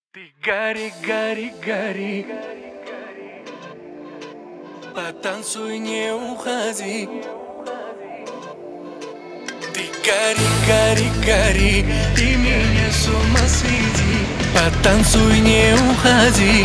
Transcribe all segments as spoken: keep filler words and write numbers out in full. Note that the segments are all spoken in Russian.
Ты гори, гори, гори, потанцуй, не уходи. Ты гори, гори, гори, ты меня с ума сведи. Потанцуй, не уходи.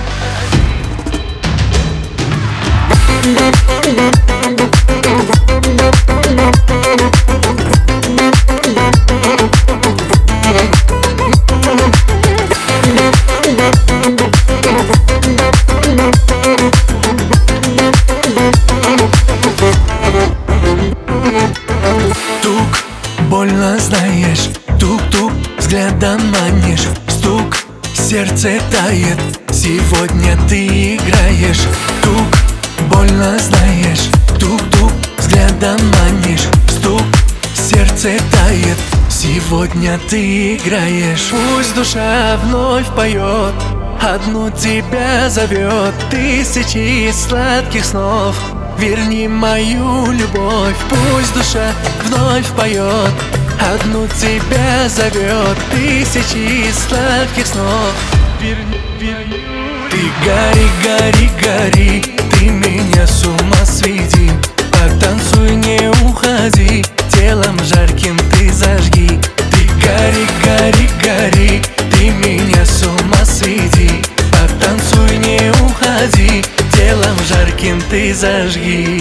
Тук, больно знаешь, тук-тук, взглядом манишь. Стук, сердце тает, сегодня ты играешь. Тук, больно знаешь, тук-тук, взглядом манишь. Стук, сердце тает, сегодня ты играешь. Пусть душа вновь поет, одну тебя зовет. Тысячи сладких снов, верни мою любовь. Пусть душа вновь поет, одну тебя зовет. Тысячи сладких снов, верни, верни. Ты гори, гори, гори, ты меня с ума сведи. Потанцуй, не уходи, телом жарким ты зажги. Ты гори, гори, гори, ты меня с ума сведи. Потанцуй, не уходи, телом жарким ты зажги.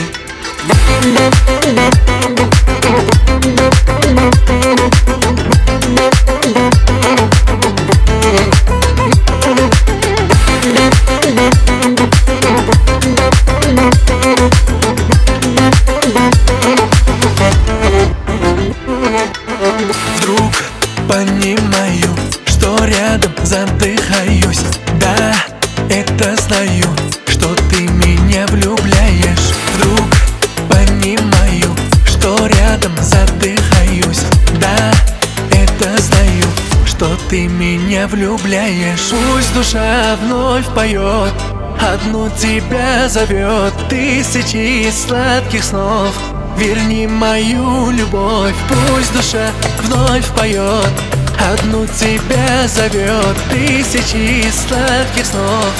Вдруг понимаю, что рядом задыхаюсь. Да, это знаю, что ты меня влюбляешь. Вдруг понимаю, что рядом задыхаюсь. Да, это знаю, что ты меня влюбляешь. Пусть душа вновь поет, одну тебя зовет. Тысячи сладких снов, верни мою любовь. Пусть душа вновь поет, одну тебя зовет. Тысячи сладких снов,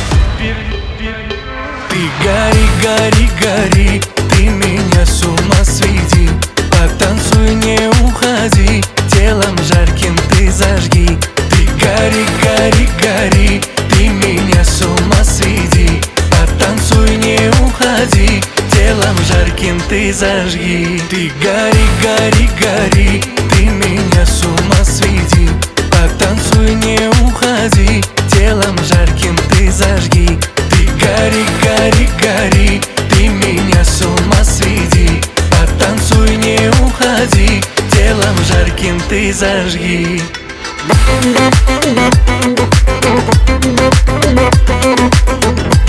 ты гори, гори, гори, ты меня с ума сведи. Потанцуй, не уходи, телом жарким ты зажги. Ты гори, гори, гори, ты меня с ума сведи. Потанцуй, не уходи, телом жарким ты зажги. Ты гори, гори, гори, ты меня с ума сведи. Потанцуй, не уходи, телом жарким ты зажги. Ты гори, гори, гори, ты меня с ума сведи. Потанцуй, не уходи, телом жарким ты зажги. Thank you.